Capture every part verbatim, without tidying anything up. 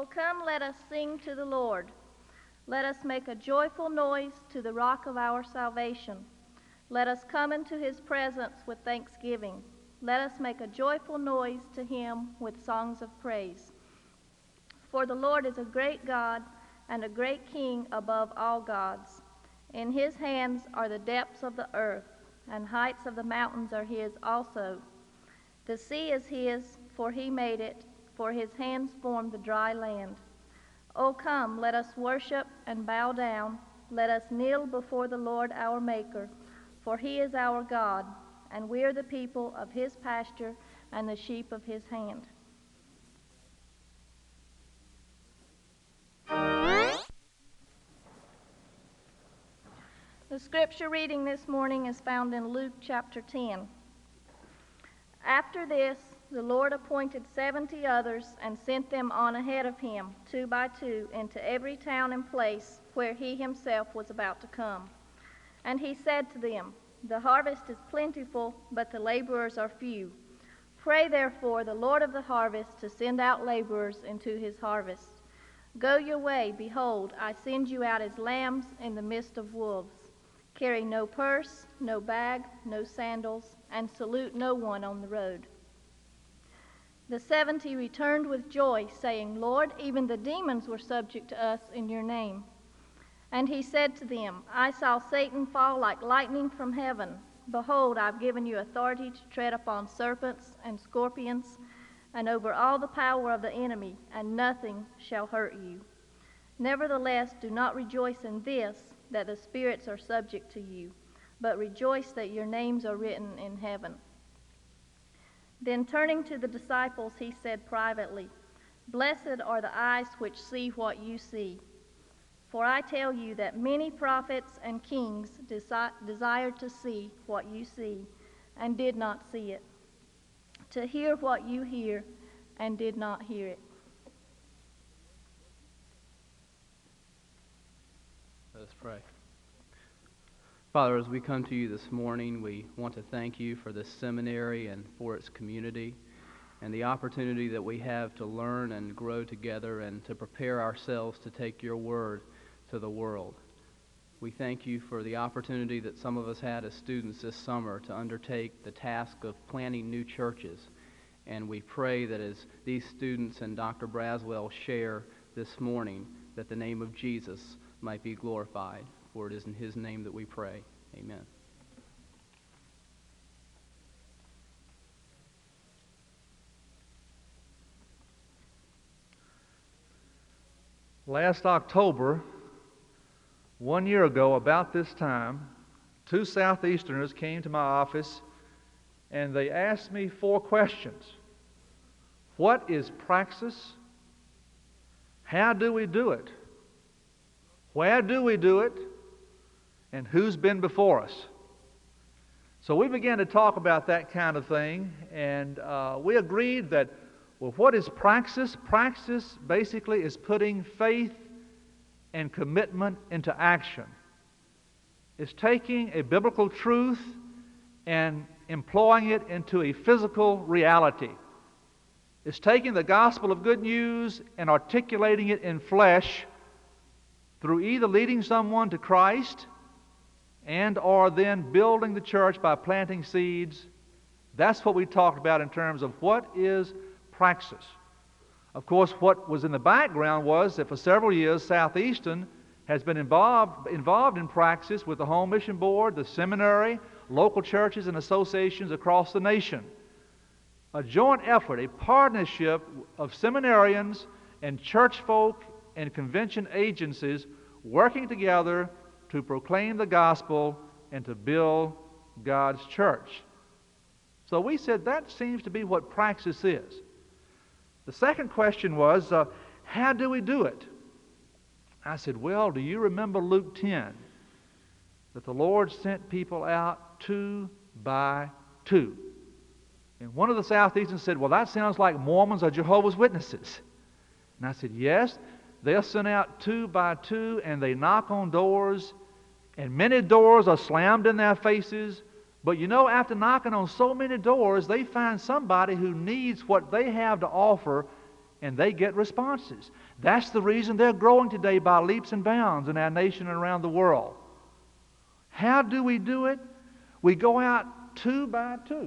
O come, let us sing to the Lord. Let us make a joyful noise to the rock of our salvation. Let us come into his presence with thanksgiving. Let us make a joyful noise to him with songs of praise. For the Lord is a great God and a great King above all gods. In his hands are the depths of the earth, and heights of the mountains are his also. The sea is his, for he made it, for his hands formed the dry land. O come, let us worship and bow down. Let us kneel before the Lord our Maker, for he is our God, and we are the people of his pasture and the sheep of his hand. The scripture reading this morning is found in Luke chapter ten. After this, the Lord appointed seventy others and sent them on ahead of him, two by two, into every town and place where he himself was about to come. And he said to them, The harvest is plentiful, but the laborers are few. Pray therefore the Lord of the harvest to send out laborers into his harvest. Go your way, behold, I send you out as lambs in the midst of wolves. Carry no purse, no bag, no sandals, and salute no one on the road. The seventy returned with joy, saying, Lord, even the demons were subject to us in your name. And he said to them, I saw Satan fall like lightning from heaven. Behold, I've given you authority to tread upon serpents and scorpions, and over all the power of the enemy, and nothing shall hurt you. Nevertheless, do not rejoice in this, that the spirits are subject to you, but rejoice that your names are written in heaven. Then turning to the disciples, he said privately, Blessed are the eyes which see what you see. For I tell you that many prophets and kings desi- desired to see what you see, and did not see it, to hear what you hear, and did not hear it. Let us pray. Father, as we come to you this morning, we want to thank you for this seminary and for its community and the opportunity that we have to learn and grow together and to prepare ourselves to take your word to the world. We thank you for the opportunity that some of us had as students this summer to undertake the task of planting new churches. And we pray that as these students and Doctor Braswell share this morning, that the name of Jesus might be glorified. For it is in his name that we pray. Amen. Last October, one year ago, about this time, two Southeasterners came to my office and they asked me four questions. What is praxis? How do we do it? Where do we do it? And who's been before us? So we began to talk about that kind of thing, and uh, we agreed that, well, what is praxis? Praxis basically is putting faith and commitment into action. It's taking a biblical truth and employing it into a physical reality. It's taking the gospel of good news and articulating it in flesh through either leading someone to Christ and or then building the church by planting seeds. That's what we talked about in terms of what is praxis. Of course, what was in the background was that for several years, Southeastern has been involved, involved in praxis with the Home Mission Board, the seminary, local churches and associations across the nation. A joint effort, a partnership of seminarians and church folk and convention agencies working together to proclaim the gospel and to build God's church. So we said that seems to be what praxis is. The second question was, uh, how do we do it? I said, well, do you remember Luke ten? That the Lord sent people out two by two. And one of the Southeasterns said, well, that sounds like Mormons or Jehovah's Witnesses. And I said, yes, they're sent out two by two, and they knock on doors, and many doors are slammed in their faces. But you know, after knocking on so many doors, they find somebody who needs what they have to offer, and they get responses. That's the reason they're growing today by leaps and bounds in our nation and around the world. How do we do it? We go out two by two,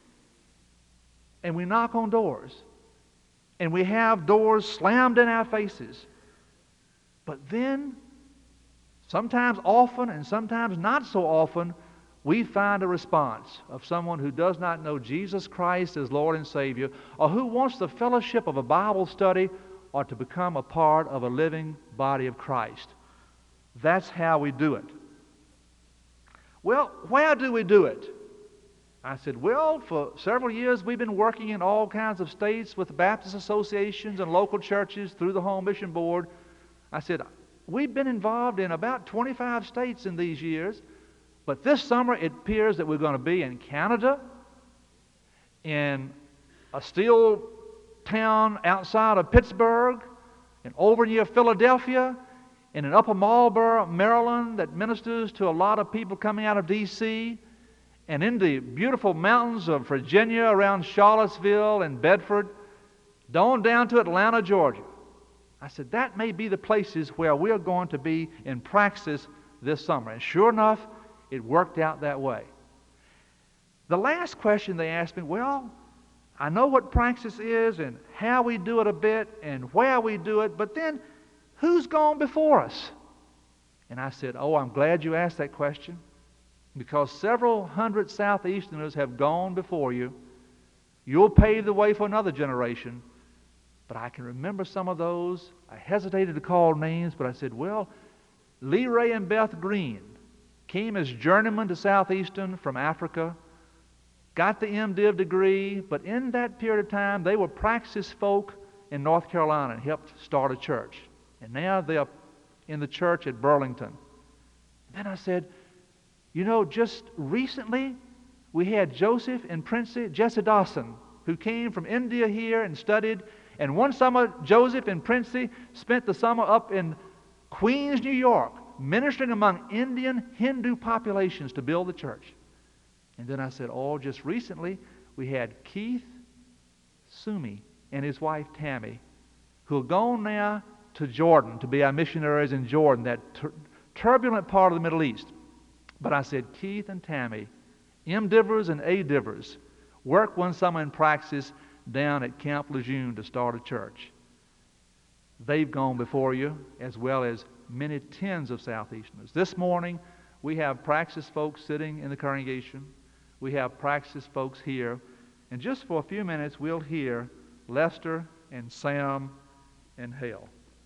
and we knock on doors, and we have doors slammed in our faces. But then, sometimes often and sometimes not so often, we find a response of someone who does not know Jesus Christ as Lord and Savior, or who wants the fellowship of a Bible study, or to become a part of a living body of Christ. That's how we do it. Well, where do we do it? I said, well, for several years we've been working in all kinds of states with Baptist associations and local churches through the Home Mission Board. I said, we've been involved in about twenty-five states in these years, but this summer it appears that we're going to be in Canada, in a steel town outside of Pittsburgh, and over near Philadelphia, and in Upper Marlboro, Maryland, that ministers to a lot of people coming out of D C, and in the beautiful mountains of Virginia around Charlottesville and Bedford, on down to Atlanta, Georgia. I said, that may be the places where we're going to be in praxis this summer. And sure enough, it worked out that way. The last question they asked me, well, I know what praxis is and how we do it a bit and where we do it, but then who's gone before us? And I said, oh, I'm glad you asked that question, because several hundred Southeasterners have gone before you. You'll pave the way for another generation. But I can remember some of those. I hesitated to call names, but I said, well, Lee Ray and Beth Green came as journeymen to Southeastern from Africa, got the M Div degree, but in that period of time, they were praxis folk in North Carolina and helped start a church. And now they're in the church at Burlington. Then I said, you know, just recently, we had Joseph and Princey Jesse Dawson, who came from India here and studied. And one summer, Joseph and Princey spent the summer up in Queens, New York, ministering among Indian Hindu populations to build the church. And then I said, oh, just recently, we had Keith Sumi and his wife Tammy, who are gone now to Jordan to be our missionaries in Jordan, that tur- turbulent part of the Middle East. But I said, Keith and Tammy, M-Divers and A-Divers, worked one summer in praxis down at Camp Lejeune to start a church. They've gone before you, as well as many tens of Southeasterners. This morning, we have praxis folks sitting in the congregation. We have praxis folks here. And just for a few minutes, we'll hear Lester and Sam and Hale.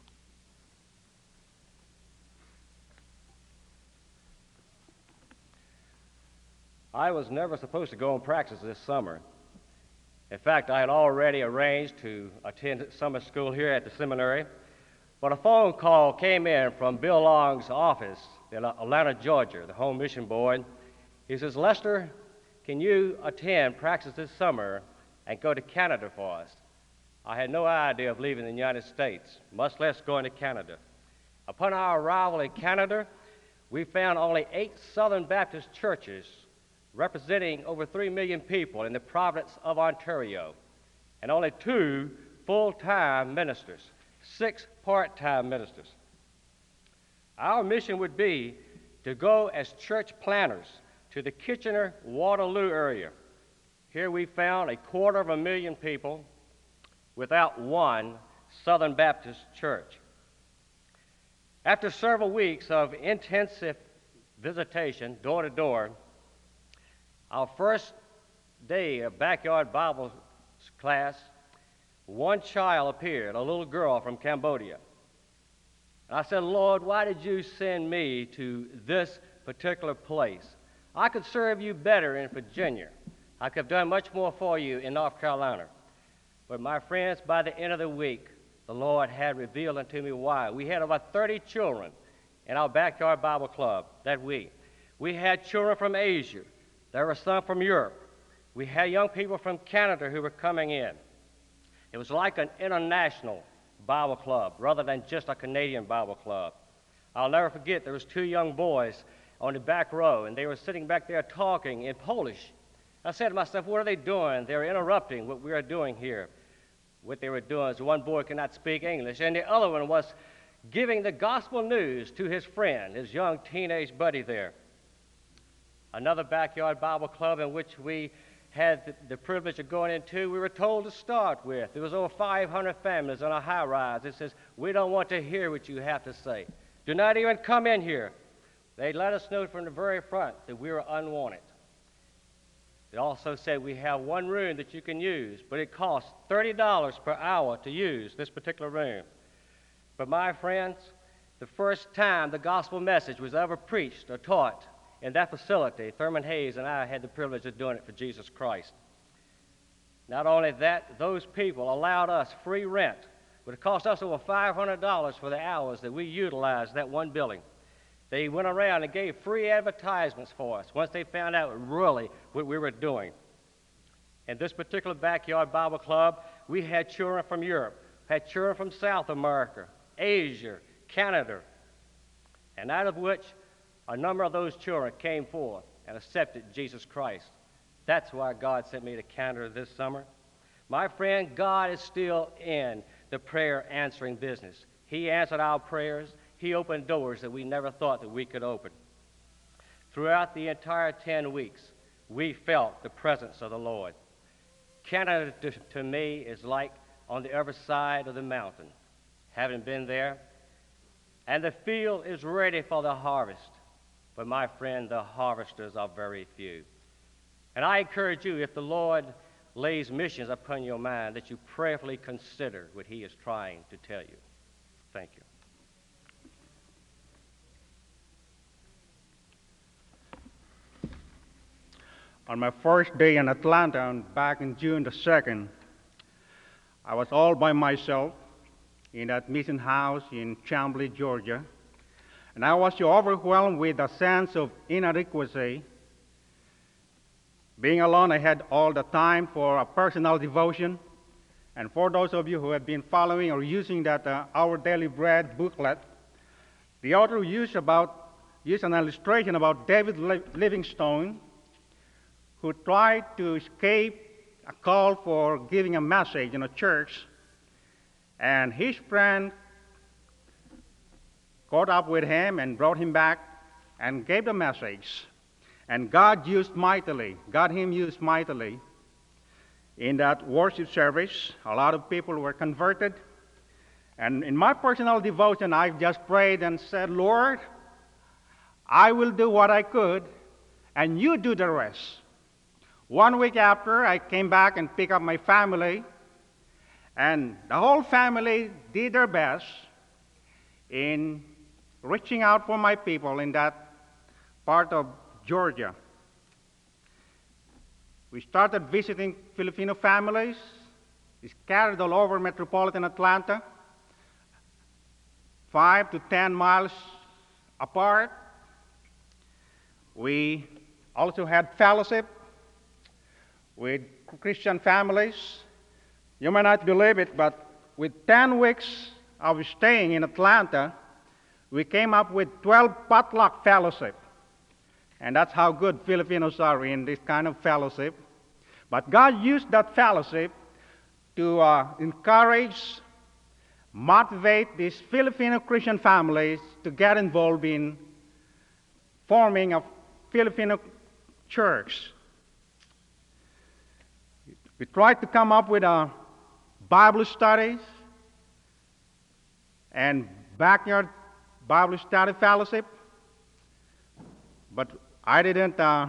I was never supposed to go on praxis this summer. In fact, I had already arranged to attend summer school here at the seminary, but a phone call came in from Bill Long's office in Atlanta, Georgia, the Home Mission Board. He says, Lester, can you attend praxis this summer and go to Canada for us? I had no idea of leaving the United States, much less going to Canada. Upon our arrival in Canada, we found only eight Southern Baptist churches representing over three million people in the province of Ontario, and only two full-time ministers, six part-time ministers. Our mission would be to go as church planners to the Kitchener-Waterloo area. Here we found a quarter of a million people without one Southern Baptist church. After several weeks of intensive visitation, door to door, our first day of backyard Bible class, one child appeared, a little girl from Cambodia. And I said, Lord, why did you send me to this particular place? I could serve you better in Virginia. I could have done much more for you in North Carolina. But my friends, by the end of the week, the Lord had revealed unto me why. We had about thirty children in our backyard Bible club that week. We had children from Asia. There were some from Europe. We had young people from Canada who were coming in. It was like an international Bible club rather than just a Canadian Bible club. I'll never forget, there was two young boys on the back row, and they were sitting back there talking in Polish. I said to myself, what are they doing? They're interrupting what we are doing here. What they were doing is one boy could not speak English, and the other one was giving the gospel news to his friend, his young teenage buddy there. Another backyard Bible club in which we had the, the privilege of going into, we were told to start with. There was over five hundred families on a high rise. It says, we don't want to hear what you have to say. Do not even come in here. They let us know from the very front that we were unwanted. They also said we have one room that you can use, but it costs thirty dollars per hour to use this particular room. But my friends, the first time the gospel message was ever preached or taught in that facility, Thurman Hayes and I had the privilege of doing it for Jesus Christ. Not only that, those people allowed us free rent, but it cost us over five hundred dollars for the hours that we utilized that one building. They went around and gave free advertisements for us once they found out really what we were doing. In this particular backyard Bible club, we had children from Europe, had children from South America, Asia, Canada, and out of which a number of those children came forth and accepted Jesus Christ. That's why God sent me to Canada this summer. My friend, God is still in the prayer answering business. He answered our prayers. He opened doors that we never thought that we could open. Throughout the entire ten weeks, we felt the presence of the Lord. Canada, to, to me, is like on the other side of the mountain. Having been there, and the field is ready for the harvest. But my friend, the harvesters are very few. And I encourage you, if the Lord lays missions upon your mind, that you prayerfully consider what he is trying to tell you. Thank you. On my first day in Atlanta, back in June the second, I was all by myself in that mission house in Chamblee, Georgia, and I was so overwhelmed with a sense of inadequacy. Being alone, I had all the time for a personal devotion, and for those of you who have been following or using that uh, Our Daily Bread booklet, the author used, about, used an illustration about David Livingstone, who tried to escape a call for giving a message in a church, and his friend caught up with him and brought him back and gave the message. And God used mightily, God him used mightily in that worship service. A lot of people were converted. And in my personal devotion, I just prayed and said, Lord, I will do what I could, and you do the rest. One week after, I came back and picked up my family, and the whole family did their best in reaching out for my people in that part of Georgia. We started visiting Filipino families scattered all over metropolitan Atlanta, five to ten miles apart. We also had fellowship with Christian families. You may not believe it, but with ten weeks of staying in Atlanta, we came up with twelve potluck fellowship. And that's how good Filipinos are in this kind of fellowship. But God used that fellowship to uh, encourage, motivate these Filipino Christian families to get involved in forming a Filipino church. We tried to come up with a Bible studies and backyard Bible study fellowship, but I didn't uh,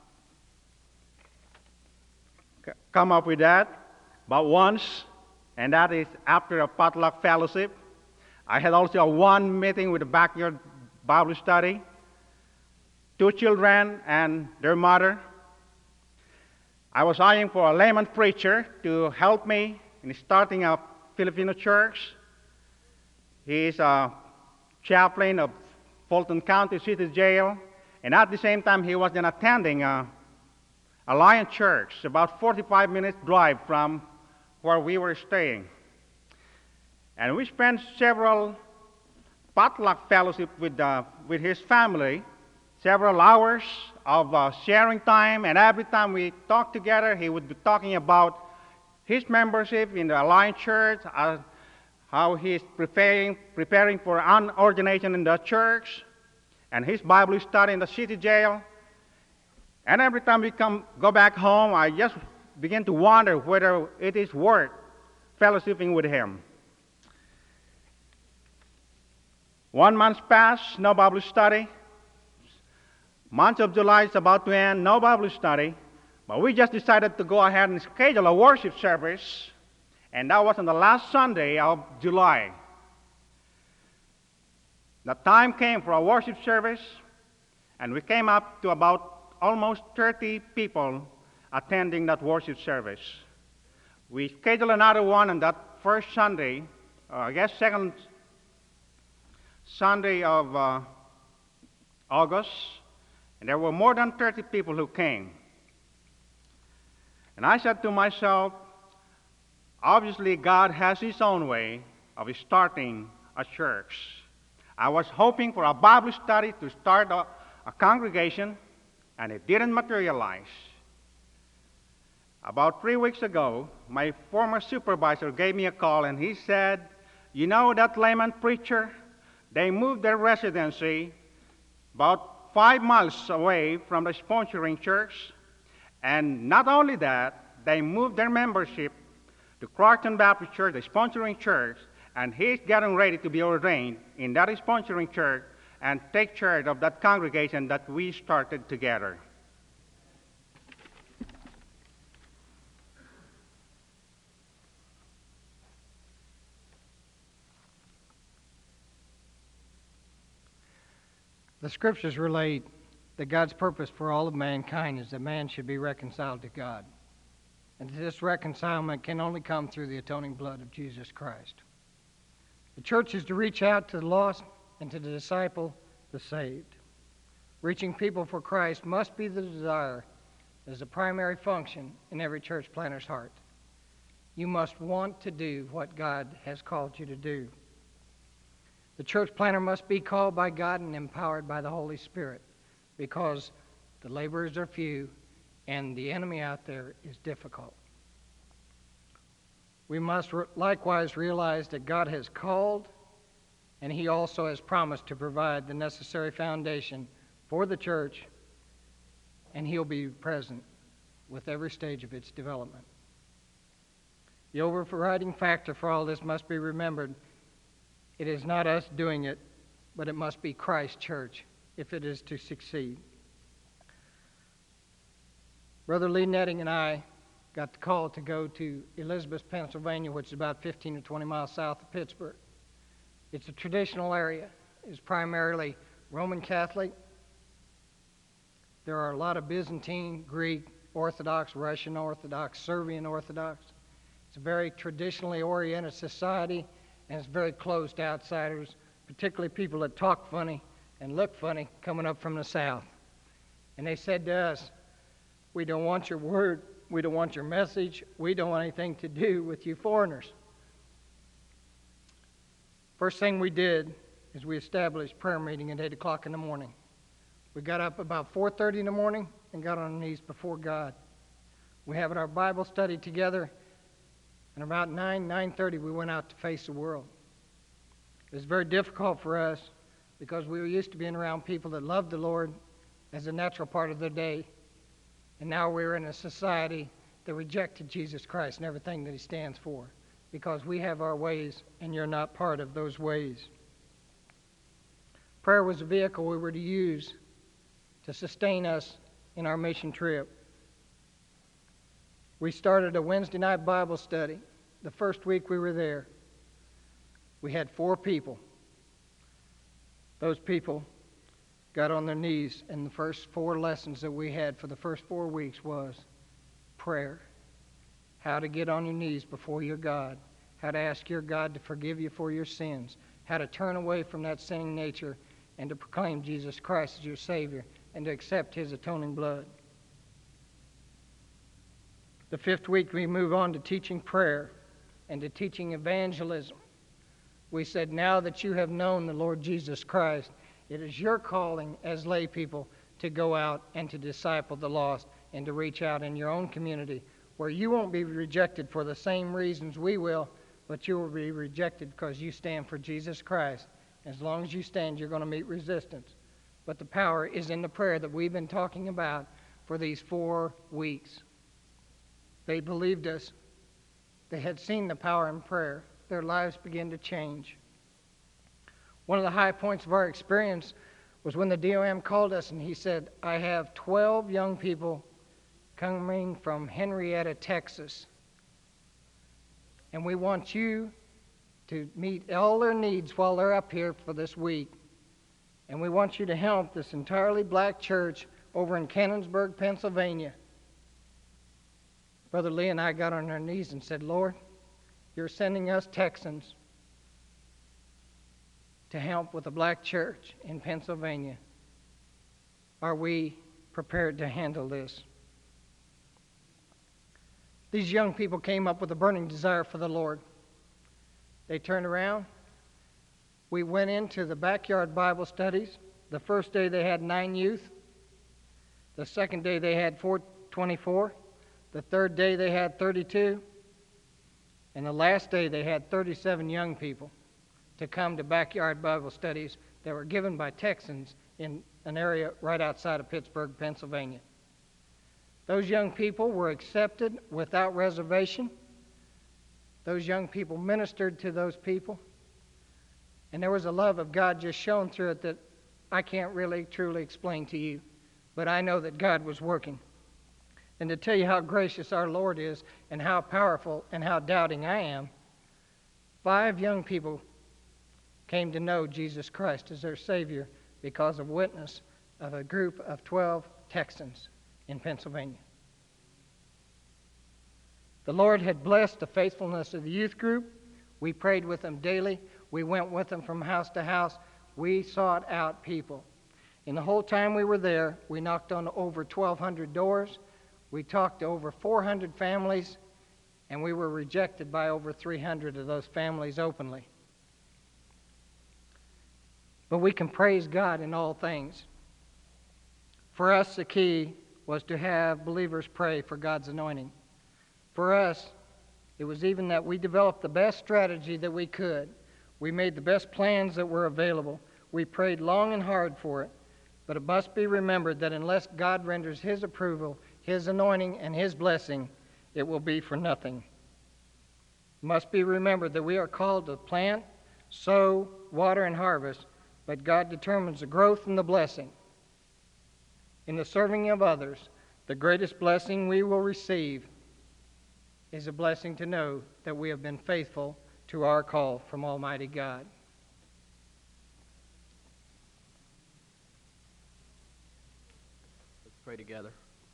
c- come up with that. But once, and that is after a potluck fellowship, I had also a one meeting with the backyard Bible study, two children and their mother. I was eyeing for a layman preacher to help me in starting a Filipino church. He is a chaplain of Fulton County City Jail, and at the same time he was then attending a, a Lion Church, about forty-five minutes drive from where we were staying. And we spent several potluck fellowship with, uh, with his family, several hours of uh, sharing time, and every time we talked together, he would be talking about his membership in the Alliance Church, uh, how he's preparing, preparing for an ordination in the church, and his Bible study in the city jail. And every time we come, go back home, I just begin to wonder whether it is worth fellowshipping with him. One month passed, no Bible study. Month of July is about to end, no Bible study. But we just decided to go ahead and schedule a worship service, and that was on the last Sunday of July. The time came for a worship service, and we came up to about almost thirty people attending that worship service. We scheduled another one on that first Sunday, uh, I guess second Sunday of uh, August, and there were more than thirty people who came. And I said to myself, obviously God has his own way of starting a church. I was hoping for a Bible study to start a, a congregation, and it didn't materialize. About three weeks ago, my former supervisor gave me a call, and he said, you know that layman preacher? They moved their residency about five miles away from the sponsoring church, and not only that, they moved their membership to Clarkson Baptist Church, the sponsoring church, and he's getting ready to be ordained in that sponsoring church and take charge of that congregation that we started together. The scriptures relate that God's purpose for all of mankind is that man should be reconciled to God. And this reconcilement can only come through the atoning blood of Jesus Christ. The church is to reach out to the lost and to disciple the saved. Reaching people for Christ must be the desire as the primary function in every church planter's heart. You must want to do what God has called you to do. The church planter must be called by God and empowered by the Holy Spirit, because the laborers are few and the enemy out there is difficult. We must re- likewise realize that God has called, and he also has promised to provide the necessary foundation for the church, and he'll be present with every stage of its development. The overriding factor for all this must be remembered. It is not us doing it, but it must be Christ's church if it is to succeed. Brother Lee Netting and I got the call to go to Elizabeth, Pennsylvania, which is about fifteen to twenty miles south of Pittsburgh. It's a traditional area. It's primarily Roman Catholic. There are a lot of Byzantine, Greek, Orthodox, Russian Orthodox, Serbian Orthodox. It's a very traditionally oriented society, and it's very closed to outsiders, particularly people that talk funny and look funny coming up from the south. And they said to us, we don't want your word, we don't want your message, we don't want anything to do with you foreigners. First thing we did is we established prayer meeting at eight o'clock in the morning. We got up about four thirty in the morning and got on our knees before God. We had our Bible study together, and about nine, nine thirty we went out to face the world. It was very difficult for us because we were used to being around people that loved the Lord as a natural part of their day, and now we're in a society that rejected Jesus Christ and everything that he stands for, because we have our ways and you're not part of those ways. Prayer was a vehicle we were to use to sustain us in our mission trip. We started a Wednesday night Bible study. The first week we were there, we had four people. Those people got on their knees, and the first four lessons that we had for the first four weeks was prayer. How to get on your knees before your God. How to ask your God to forgive you for your sins. How to turn away from that sinning nature and to proclaim Jesus Christ as your Savior and to accept his atoning blood. The fifth week we move on to teaching prayer and to teaching evangelism. We said, now that you have known the Lord Jesus Christ, it is your calling as lay people to go out and to disciple the lost and to reach out in your own community where you won't be rejected for the same reasons we will, but you will be rejected because you stand for Jesus Christ. As long as you stand, you're going to meet resistance. But the power is in the prayer that we've been talking about for these four weeks. They believed us. They had seen the power in prayer. Their lives began to change. One of the high points of our experience was when the D O M called us and he said, I have twelve young people coming from Henrietta, Texas. And we want you to meet all their needs while they're up here for this week. And we want you to help this entirely black church over in Cannonsburg, Pennsylvania. Brother Lee and I got on our knees and said, Lord, you're sending us Texans to help with a black church in Pennsylvania. Are we prepared to handle this? These young people came up with a burning desire for the Lord. They turned around. We went into the backyard Bible studies. The first day they had nine youth. The second day they had four twenty-four. The third day they had thirty-two. And the last day they had thirty-seven young people to come to backyard Bible studies that were given by Texans in an area right outside of Pittsburgh, Pennsylvania. Those young people were accepted without reservation. Those young people ministered to those people. And there was a love of God just shown through it that I can't really truly explain to you. But I know that God was working. And to tell you how gracious our Lord is and how powerful and how doubting I am, five young people came to know Jesus Christ as their Savior because of witness of a group of twelve Texans in Pennsylvania. The Lord had blessed the faithfulness of the youth group. We prayed with them daily. We went with them from house to house. We sought out people. In the whole time we were there, we knocked on over twelve hundred doors. We talked to over four hundred families, and we were rejected by over three hundred of those families openly. But we can praise God in all things. For us, the key was to have believers pray for God's anointing. For us, it was even that we developed the best strategy that we could. We made the best plans that were available. We prayed long and hard for it. But it must be remembered that unless God renders His approval, His anointing, and His blessing, it will be for nothing. It must be remembered that we are called to plant, sow, water, and harvest, but God determines the growth and the blessing. In the serving of others, the greatest blessing we will receive is a blessing to know that we have been faithful to our call from Almighty God. Let's pray together.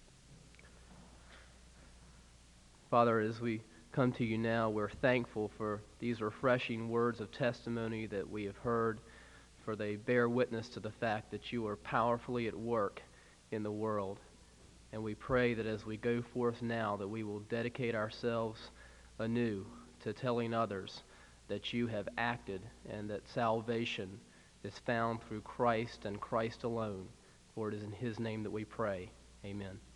Father, as we come to you now, we're thankful for these refreshing words of testimony that we have heard, for they bear witness to the fact that you are powerfully at work in the world. And we pray that as we go forth now, that we will dedicate ourselves anew to telling others that you have acted and that salvation is found through Christ and Christ alone. For it is in His name that we pray. Amen.